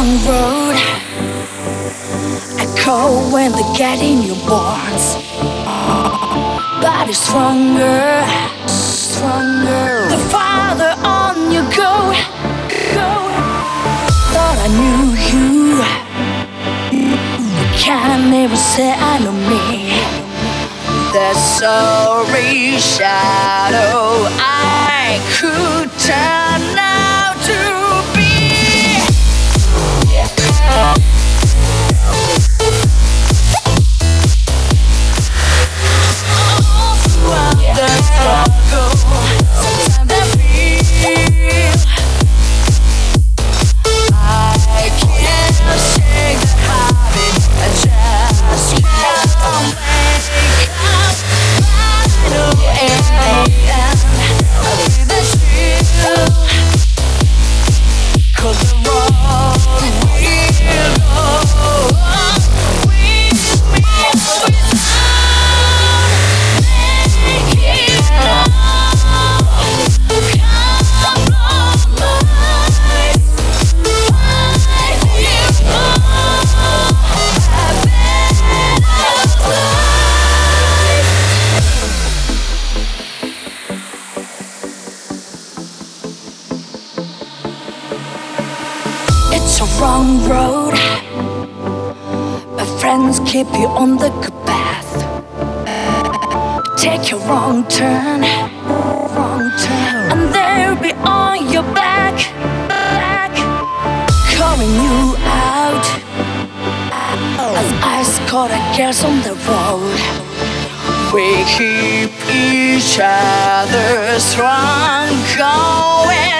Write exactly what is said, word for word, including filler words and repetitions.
wrong road. I call when they get in your bones. Body stronger, stronger. The farther on you go, go. Thought I knew you. You can't even say I know me. The sorry shadow I could turn out to be. The struggle, sometimes I feel I can't shake the habit. I just can't make up. Final in the end, I feel the chill. 'Cause the road we'll go, we miss without making love. Compromise, fight you more, a better life. It's a wrong road. My friends keep you on the good path. Take a wrong turn, wrong turn, and they'll be on your back, back, calling you out. As ice cold girls on the road, we keep each other strong, going.